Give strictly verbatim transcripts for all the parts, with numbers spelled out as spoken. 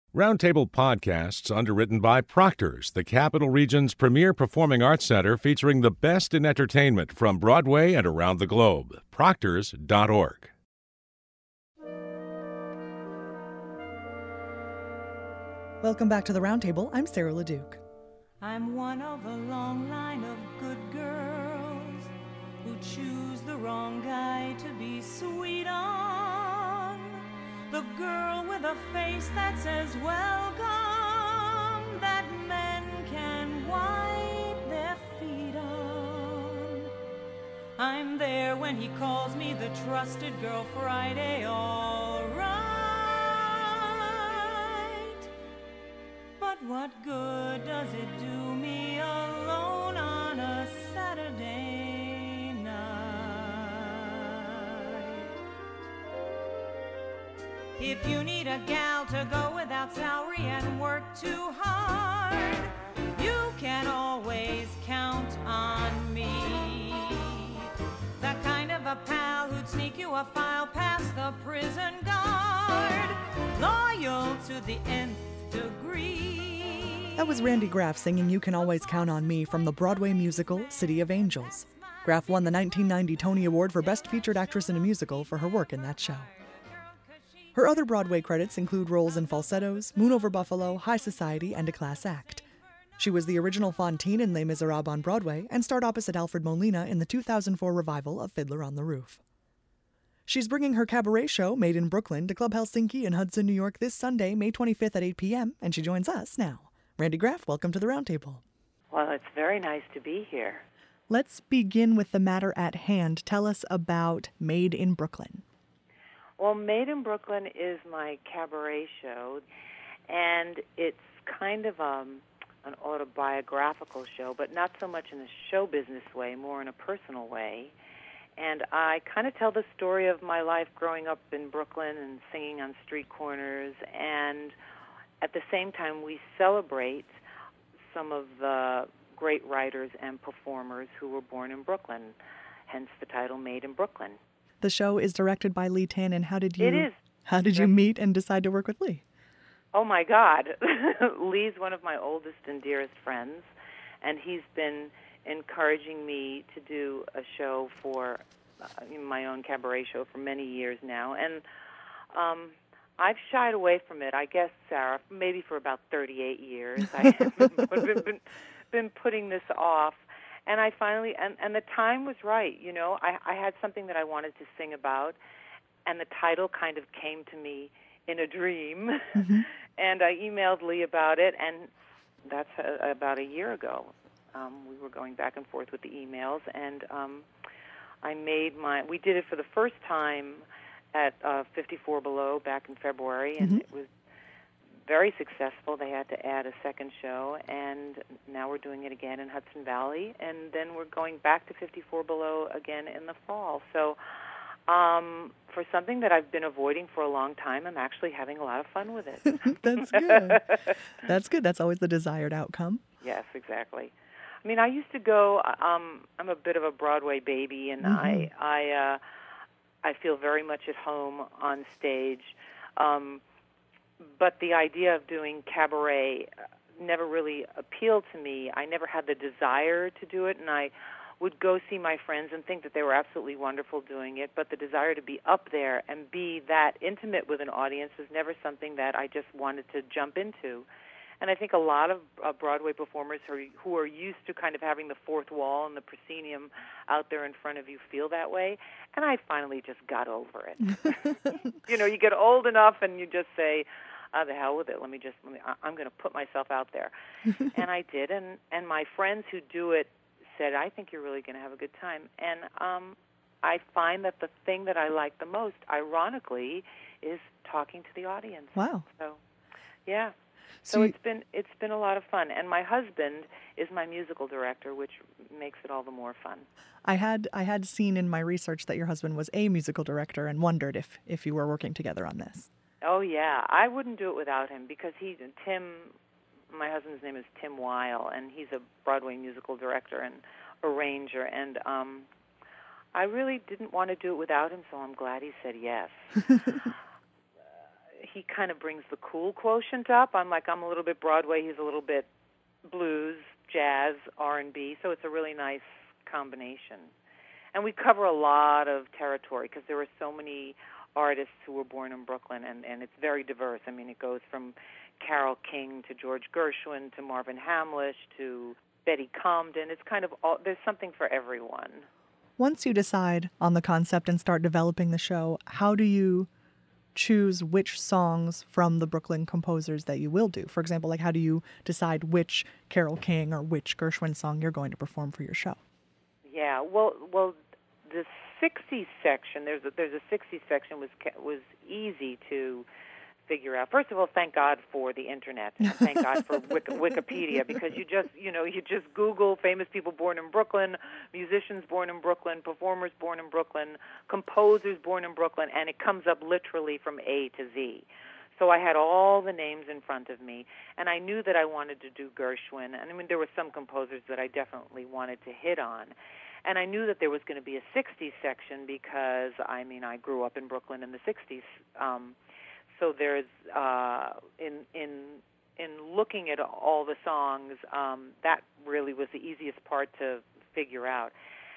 Roundtable Podcasts, underwritten by Proctor's, the Capital Region's premier performing arts center featuring the best in entertainment from Broadway and around the globe. Proctors dot org. Welcome back to the Roundtable. I'm Sarah LeDuc. I'm one of a long line of good girls who choose the wrong guy to be sweet on. The girl with a face that says welcome, that men can wipe their feet on. I'm there when he calls me the trusted girl Friday, all right. But what good does it do me alone on a Saturday night? If you need a gal to go without salary and work too hard, you can always count on me. The kind of a pal who'd sneak you a file past the prison guard, loyal to the nth degree. That was Randy Graff singing You Can Always Count on Me from the Broadway musical City of Angels. Graff won the nineteen ninety Tony Award for Best Featured Actress in a Musical for her work in that show. Her other Broadway credits include roles in Falsettos, Moon Over Buffalo, High Society, and A Class Act. She was the original Fantine in Les Miserables on Broadway and starred opposite Alfred Molina in the two thousand four revival of Fiddler on the Roof. She's bringing her cabaret show, Made in Brooklyn, to Club Helsinki in Hudson, New York this Sunday, May twenty-fifth at eight p.m., and she joins us now. Randy Graff, welcome to the Roundtable. Well, it's very nice to be here. Let's begin with the matter at hand. Tell us about Made in Brooklyn. Well, Made in Brooklyn is my cabaret show, and it's kind of um, an autobiographical show, but not so much in a show business way, more in a personal way. And I kind of tell the story of my life growing up in Brooklyn and singing on street corners, and at the same time we celebrate some of the great writers and performers who were born in Brooklyn, hence the title Made in Brooklyn. The show is directed by Lee Tannen. How did you It is. How did you meet and decide to work with Lee? Oh my God. Lee's one of my oldest and dearest friends, and he's been encouraging me to do a show for uh, my own cabaret show for many years now. And um, I've shied away from it, I guess, Sarah, maybe for about thirty-eight years. I have been, been, been putting this off. And I finally, and, and the time was right, you know. I, I had something that I wanted to sing about, and the title kind of came to me in a dream. Mm-hmm. And I emailed Lee about it, and that's a, about a year ago. Um, we were going back and forth with the emails, and um, I made my, we did it for the first time at uh, fifty-four Below back in February, and mm-hmm. it was very successful. They had to add a second show, and now we're doing it again in Hudson Valley, and then we're going back to fifty-four Below again in the fall. So um, for something that I've been avoiding for a long time, I'm actually having a lot of fun with it. That's good. That's good. That's always the desired outcome. Yes, exactly. I mean, I used to go, um, I'm a bit of a Broadway baby, and mm-hmm. I I, uh, I feel very much at home on stage. Um But the idea of doing cabaret never really appealed to me. I never had the desire to do it, and I would go see my friends and think that they were absolutely wonderful doing it, but the desire to be up there and be that intimate with an audience was never something that I just wanted to jump into. And I think a lot of uh, Broadway performers who are, who are used to kind of having the fourth wall and the proscenium out there in front of you feel that way, and I finally just got over it. You know, you get old enough and you just say, oh, the hell with it. Let me just, let me, I'm going to put myself out there. And I did, and, and my friends who do it said, I think you're really going to have a good time. And um, I find that the thing that I like the most, ironically, is talking to the audience. Wow. So, yeah. So, so you, it's been it's been a lot of fun. And my husband is my musical director, which makes it all the more fun. I had I had seen in my research that your husband was a musical director and wondered if, if you were working together on this. Oh, yeah. I wouldn't do it without him because he, Tim, my husband's name is Tim Weil, and he's a Broadway musical director and arranger. And um, I really didn't want to do it without him, so I'm glad he said yes. uh, he kind of brings the cool quotient up. I'm like, I'm a little bit Broadway, he's a little bit blues, jazz, R and B, so it's a really nice combination. And we cover a lot of territory because there are so many artists who were born in Brooklyn, and, and it's very diverse. I mean, it goes from Carole King to George Gershwin to Marvin Hamlisch to Betty Comden. It's kind of all, there's something for everyone. Once you decide on the concept and start developing the show, how do you choose which songs from the Brooklyn composers that you will do? For example, like how do you decide which Carole King or which Gershwin song you're going to perform for your show? Yeah, well, well, the sixties section, there's a, there's a sixties section was was easy to figure out. First of all, thank God for the internet, and thank God for Wiki, Wikipedia, because you just, you know, you just Google famous people born in Brooklyn, musicians born in Brooklyn, performers born in Brooklyn, composers born in Brooklyn, and it comes up literally from A to Z. So I had all the names in front of me, and I knew that I wanted to do Gershwin. And I mean, there were some composers that I definitely wanted to hit on. And I knew that there was going to be a sixties section because, I mean, I grew up in Brooklyn in the sixties. Um, so there's, uh, in in in looking at all the songs, um, that really was the easiest part to figure out.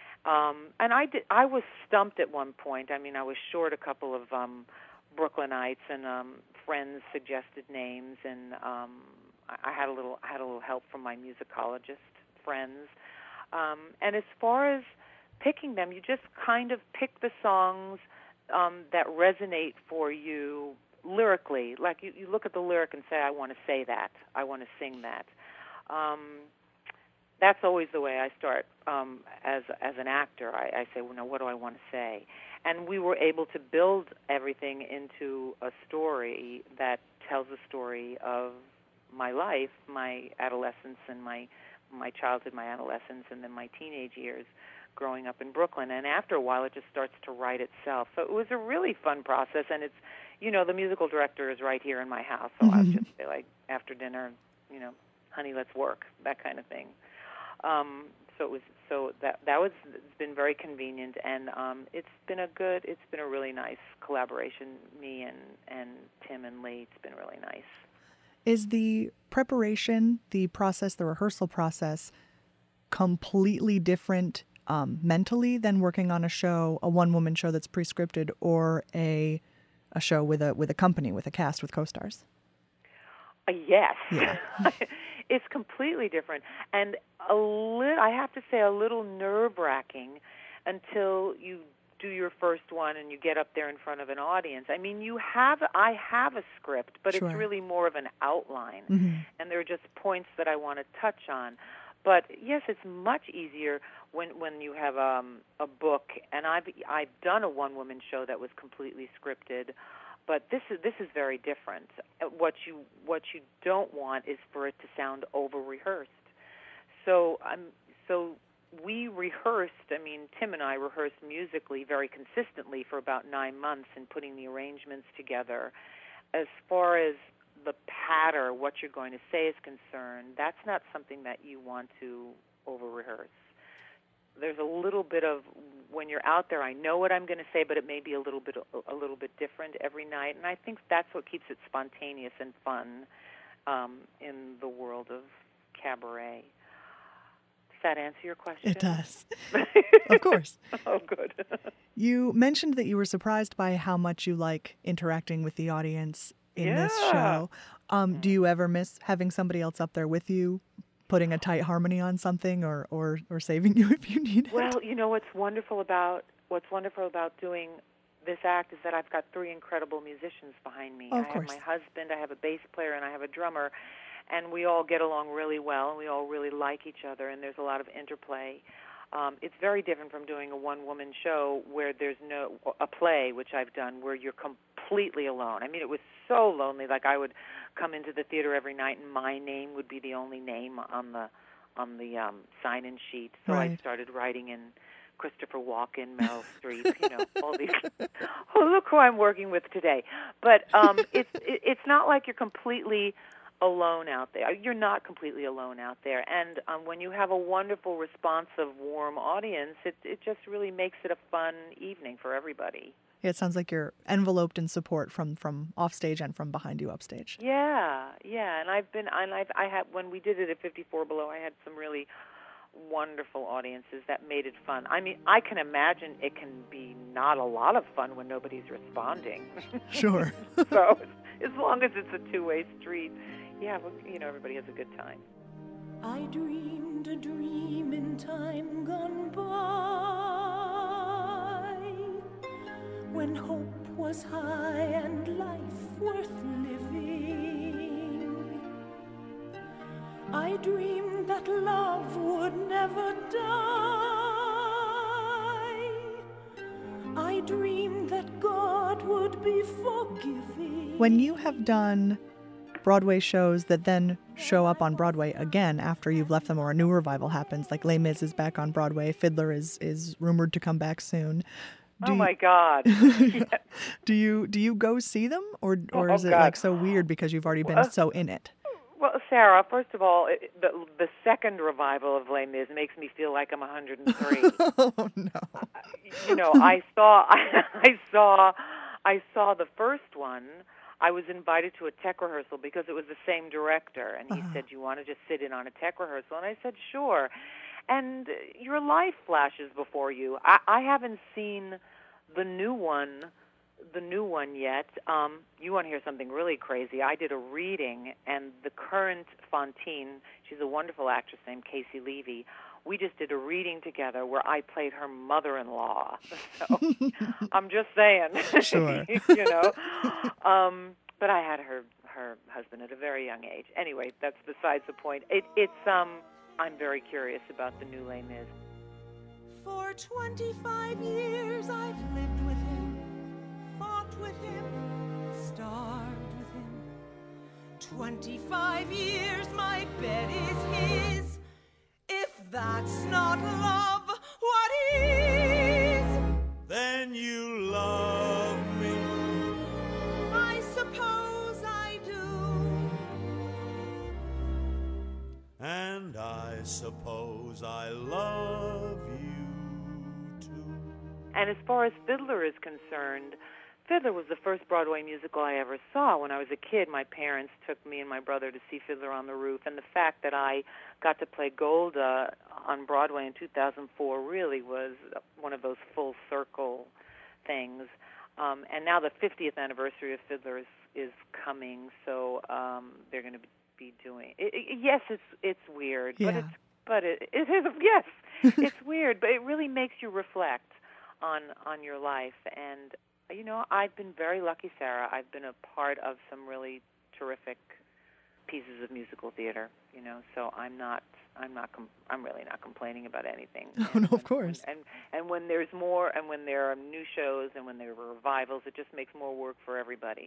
Um, and I did, I was stumped at one point. I mean, I was short a couple of um, Brooklynites, and um, friends suggested names, and um, I had a little I had a little help from my musicologist friends. Um, and as far as picking them, you just kind of pick the songs um, that resonate for you lyrically. Like you, you look at the lyric and say, I want to say that. I want to sing that. Um, that's always the way I start um, as as an actor. I, I say, well, now what do I want to say? And we were able to build everything into a story that tells a story of my life, my adolescence, and my my childhood, my adolescence, and then my teenage years growing up in Brooklyn. And after a while, it just starts to write itself. So it was a really fun process. And it's, you know, the musical director is right here in my house. So mm-hmm. I'll just say, like, after dinner, you know, honey, let's work, that kind of thing. Um, so it was, so that that was, it's been very convenient. And um, it's been a good, it's been a really nice collaboration, me and, and Tim and Lee. It's been really nice. Is the preparation, the process, the rehearsal process completely different um, mentally than working on a show, a one-woman show that's pre-scripted, or a a show with a with a company, with a cast, with co-stars? Uh, yes. Yeah. It's completely different. And a li- I have to say a little nerve-wracking until you do your first one and you get up there in front of an audience. I mean, you have, I have a script, but sure. It's really more of an outline. Mm-hmm. And there are just points that I want to touch on. But yes, it's much easier when when you have um, a book. And I've I've done a one-woman show that was completely scripted, but this is this is very different. What you what you don't want is for it to sound over-rehearsed. So I'm um, so. We rehearsed, I mean, Tim and I rehearsed musically very consistently for about nine months in putting the arrangements together. As far as the patter, what you're going to say is concerned, that's not something that you want to over-rehearse. There's a little bit of, when you're out there, I know what I'm going to say, but it may be a little bit a little bit different every night, and I think that's what keeps it spontaneous and fun um, in the world of cabaret. That answer your question? It does. Of course. Oh, good. You mentioned that you were surprised by how much you like interacting with the audience in yeah. this show. Um, do you ever miss having somebody else up there with you, putting a tight harmony on something, or, or, or saving you if you need it? Well, you know what's wonderful about what's wonderful about doing this act is that I've got three incredible musicians behind me. Oh, of I course. have my husband, I have a bass player, and I have a drummer. And we all get along really well, and we all really like each other, and there's a lot of interplay. Um, it's very different from doing a one-woman show where there's no, a play, which I've done, where you're completely alone. I mean, it was so lonely. Like, I would come into the theater every night, and my name would be the only name on the on the um, sign-in sheet. So right. I started writing in Christopher Walken, Meryl Streep, you know, all these. Oh, look who I'm working with today. But um, it's it, it's not like you're completely alone out there. You're not completely alone out there. And um, when you have a wonderful, responsive, warm audience, it it just really makes it a fun evening for everybody. It sounds like you're enveloped in support from, from offstage and from behind you upstage. Yeah, yeah, and I've been, and I've, I had when we did it at fifty-four Below, I had some really wonderful audiences that made it fun. I mean, I can imagine it can be not a lot of fun when nobody's responding. Sure. So as long as it's a two-way street, yeah, well, you know, everybody has a good time. I dreamed a dream in time gone by, when hope was high and life worth living. I dreamed that love would never die. I dreamed that God would be forgiving. When you have done Broadway shows that then show up on Broadway again after you've left them or a new revival happens, like Les Mis is back on Broadway, Fiddler is, is rumored to come back soon. Do oh, you, my God. Yes. Do you do you go see them, or or oh, is it God. like so weird because you've already been well, so in it? Well, Sarah, first of all, it, the, the second revival of Les Mis makes me feel like I'm one hundred three. Oh, no. You know, I saw, I, I saw, I saw the first one. I was invited to a tech rehearsal because it was the same director, and he uh-huh. said, "You want to just sit in on a tech rehearsal?" And I said, "Sure." And your life flashes before you. I, I haven't seen the new one, the new one yet. Um, you want to hear something really crazy? I did a reading, and the current Fantine, she's a wonderful actress named Casey Levy. We just did a reading together where I played her mother-in-law. So I'm just saying, sure. you know. Um, but I had her her husband at a very young age. Anyway, that's besides the point. It, it's um, I'm very curious about the new Les Mis. For twenty-five years I've lived with him, fought with him, starved with him. Twenty-five years my bed is his. If that's not love, what is? Then you love me. I suppose I do. And I suppose I love you too. And as far as Fiddler is concerned, Fiddler was the first Broadway musical I ever saw. When I was a kid, my parents took me and my brother to see Fiddler on the Roof, and the fact that I got to play Golda on Broadway in two thousand four really was one of those full circle things. Um, and now the fiftieth anniversary of Fiddler is, is coming, so um, they're going to be doing it, it, yes, it's it's weird, yeah. but it's but it, it is yes, it's weird, but it really makes you reflect on on your life. And you know, I've been very lucky, Sarah. I've been a part of some really terrific pieces of musical theater. You know, so I'm not I'm not com- I'm really not complaining about anything. Oh, and, no, of course. And, and and when there's more, and when there are new shows, and when there are revivals, it just makes more work for everybody.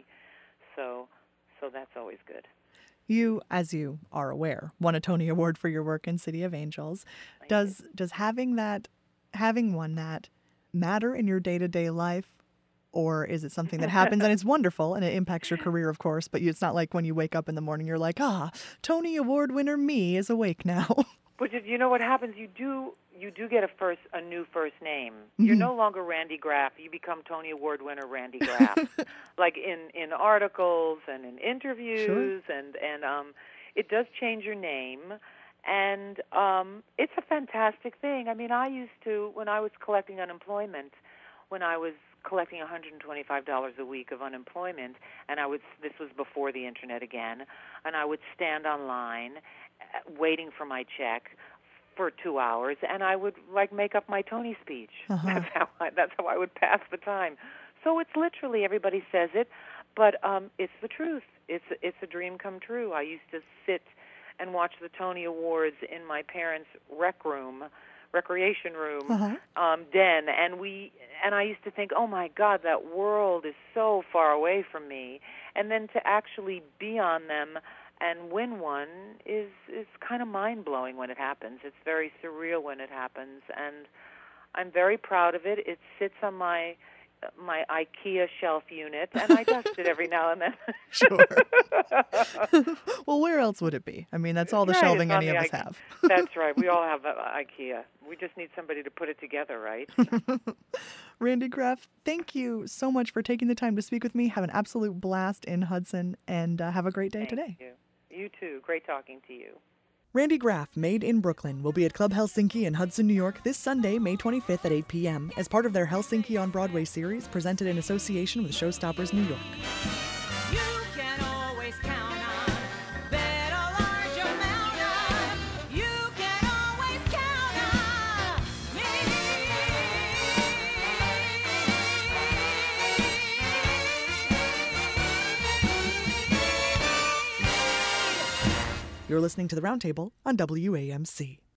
So so that's always good. You, as you are aware, won a Tony Award for your work in City of Angels. Thank does you. does having that having won that matter in your day-to-day life? Or is it something that happens and it's wonderful and it impacts your career, of course, but you, it's not like when you wake up in the morning, you're like, ah, Tony Award winner me is awake now. But you know what happens? You do you do get a first a new first name. Mm-hmm. You're no longer Randy Graff. You become Tony Award winner Randy Graff. Like in, in articles and in interviews, sure. and and um, it does change your name. And um, it's a fantastic thing. I mean, I used to, when I was collecting unemployment, when I was collecting one hundred twenty-five dollars a week of unemployment, and I would, this was before the internet again, and I would stand online waiting for my check for two hours, and I would like make up my Tony speech. Uh-huh. That's how I, that's how I would pass the time. So it's literally, everybody says it, but um, it's the truth. It's it's a dream come true. I used to sit and watch the Tony Awards in my parents' rec room, recreation room, uh-huh. um, den, and we and I used to think, oh my God, that world is so far away from me, and then to actually be on them and win one is is kind of mind blowing when it happens. It's very surreal when it happens, and I'm very proud of it. It sits on my my IKEA shelf unit, and I dust it every now and then. Sure. Well, where else would it be? I mean, that's all the Right, shelving it's on any of the us I- have. That's right. We all have uh, IKEA. We just need somebody to put it together, right? Randy Graff, thank you so much for taking the time to speak with me. Have an absolute blast in Hudson, and uh, have a great day Thank today. you. You too. Great talking to you. Randy Graff, Made in Brooklyn, will be at Club Helsinki in Hudson, New York this Sunday, May twenty-fifth at eight p.m. as part of their Helsinki on Broadway series presented in association with Showstoppers New York. You can always count on bet a large amount of. You can always count on me. You're listening to The Roundtable on W A M C.